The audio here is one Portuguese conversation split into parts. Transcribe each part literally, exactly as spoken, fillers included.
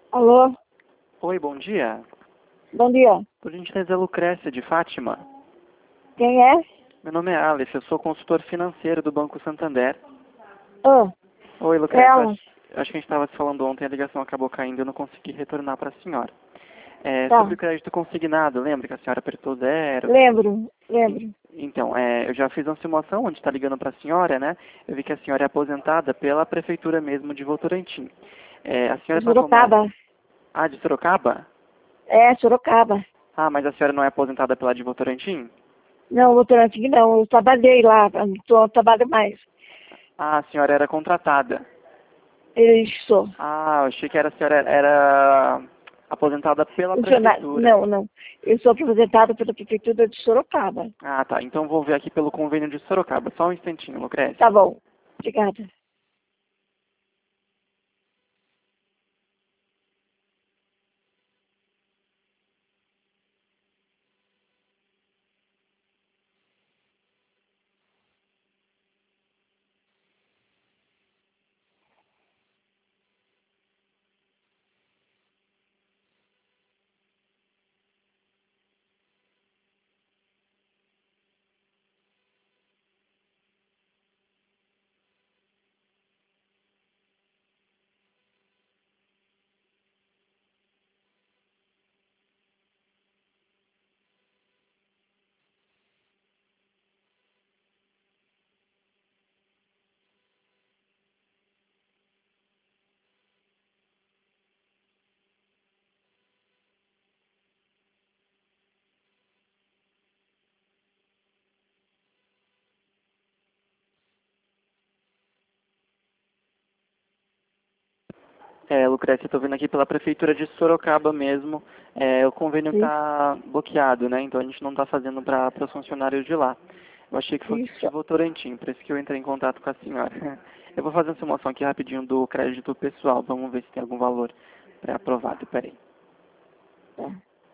Alô, Oi, bom dia. bom dia. Por gentileza, Lucrécia, de Fátima. Quem é? Meu nome é Alice, eu sou consultor financeiro do Banco Santander. Ah, Oi, é Lucrécia, eu ela. acho, eu acho que a gente estava se falando ontem, a ligação acabou caindo e eu não consegui retornar para a senhora. É, sobre Tá. o crédito consignado, lembra que a senhora apertou zero? Lembro, En- lembro. Então, é, eu já fiz uma simulação onde está ligando para a senhora, né? Eu vi que a senhora é aposentada pela prefeitura mesmo de Votorantim. É, a senhora passou uma... Sorocaba. Ah, de Sorocaba? É, Sorocaba. Ah, mas a senhora não é aposentada pela de Votorantim? Não, Votorantim não. Eu trabalhei lá, não trabalho mais. Ah, a senhora era contratada. Isso. Ah, eu achei que era, a senhora era aposentada pela Funcionário. prefeitura. Não, não. Eu sou apresentada pela prefeitura de Sorocaba. Ah, tá. Então vou ver aqui pelo convênio de Sorocaba. Só um instantinho, Lucrécia. Tá bom. Obrigada. É, Lucrécia, eu tô vendo aqui pela prefeitura de Sorocaba mesmo. É, o convênio Isso, tá bloqueado, né? Então a gente não tá fazendo para os funcionários de lá. Eu achei que fosse de isso. Votorantim, por isso que eu entrei em contato com a senhora. Eu vou fazer uma simulação aqui rapidinho do crédito pessoal. Vamos ver se tem algum valor pré-aprovado. Peraí. Tá.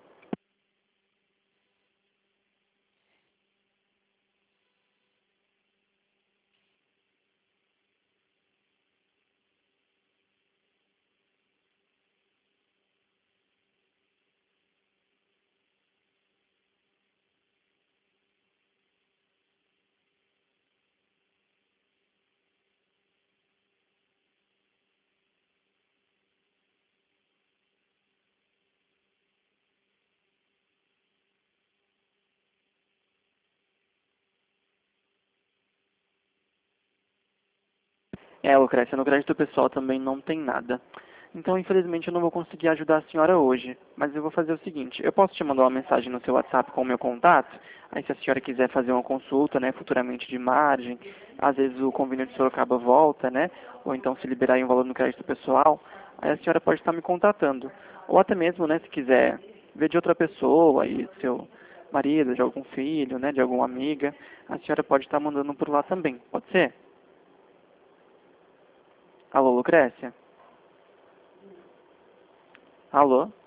É, Lucrécia, no crédito pessoal também não tem nada. Então, infelizmente, eu não vou conseguir ajudar a senhora hoje. Mas eu vou fazer o seguinte, eu posso te mandar uma mensagem no seu WhatsApp com o meu contato? Aí se a senhora quiser fazer uma consulta, né, futuramente de margem, às vezes o convênio de Sorocaba volta, né, ou então se liberar aí um valor no crédito pessoal, aí a senhora pode estar me contatando. Ou até mesmo, né, se quiser ver de outra pessoa, aí seu marido, de algum filho, né, de alguma amiga, a senhora pode estar mandando por lá também. Pode ser? Alô, Lucrécia? Alô?